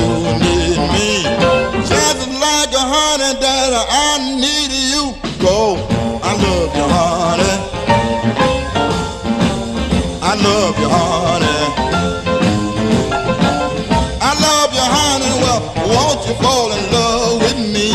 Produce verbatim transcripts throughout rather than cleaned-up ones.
need me. Just like a honey that I need you. Go, I love you, honey. I love you, honey. I love you, honey. Well, won't you fall in love with me?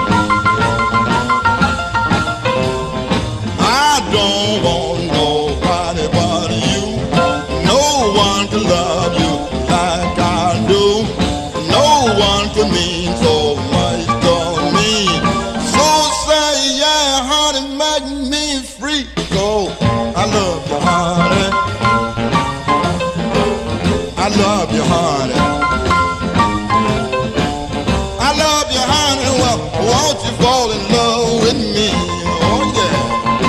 I don't want nobody but you. No one can love you like I do. No one can mean so much to me. So say yeah, honey, make me free. So I love you, honey. I love you, honey. I love you, honey. Well, won't you fall in love with me? Oh yeah.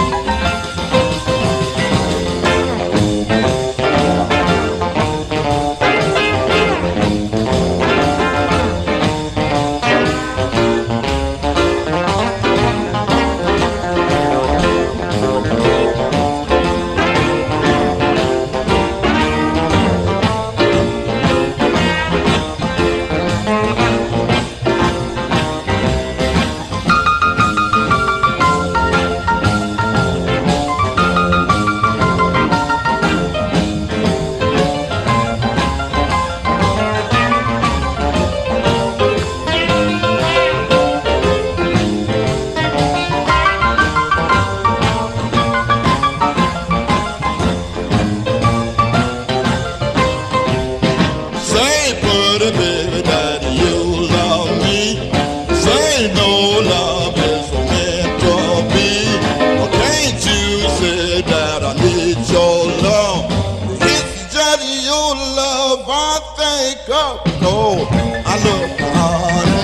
Baby, that you love me. Say no love is meant to be. Or can't you say that I need your love? It's just your love I think of. Oh, I love you, honey.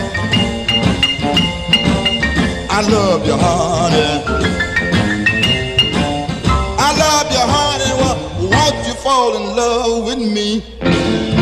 I love you, honey. I love you, honey. Well, won't you fall in love with me?